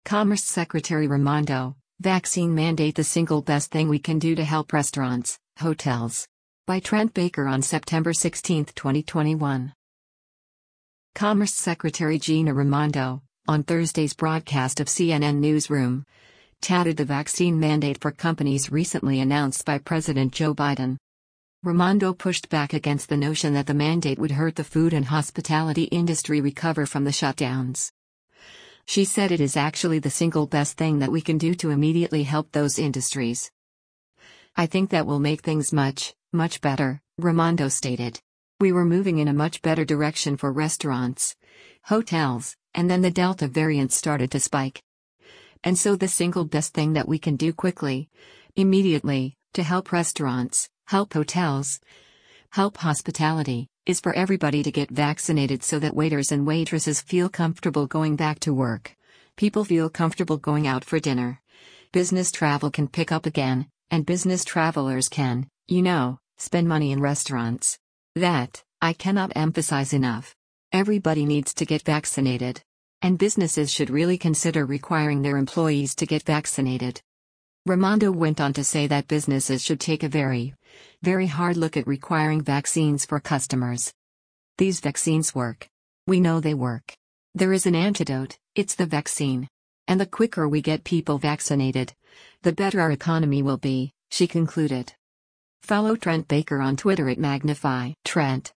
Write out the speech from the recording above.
Commerce Secretary Raimondo, vaccine mandate the single best thing we can do to help restaurants, hotels. By Trent Baker on September 16, 2021. Commerce Secretary Gina Raimondo, on Thursday's broadcast of CNN Newsroom, touted the vaccine mandate for companies recently announced by President Joe Biden. Raimondo pushed back against the notion that the mandate would hurt the food and hospitality industry recover from the shutdowns. She said it is actually the single best thing that we can do to immediately help those industries. I think that will make things much, much better, Raimondo stated. We were moving in a much better direction for restaurants, hotels, and then the Delta variant started to spike. And so the single best thing that we can do quickly, immediately, to help restaurants, help hotels, help hospitality, is for everybody to get vaccinated so that waiters and waitresses feel comfortable going back to work. People feel comfortable going out for dinner. Business travel can pick up again, and business travelers can, spend money in restaurants. That, I cannot emphasize enough. Everybody needs to get vaccinated. And businesses should really consider requiring their employees to get vaccinated. Raimondo went on to say that businesses should take a very, very hard look at requiring vaccines for customers. These vaccines work. We know they work. There is an antidote, it's the vaccine. And the quicker we get people vaccinated, the better our economy will be, she concluded. Follow Trent Baker on Twitter at Magnify Trent.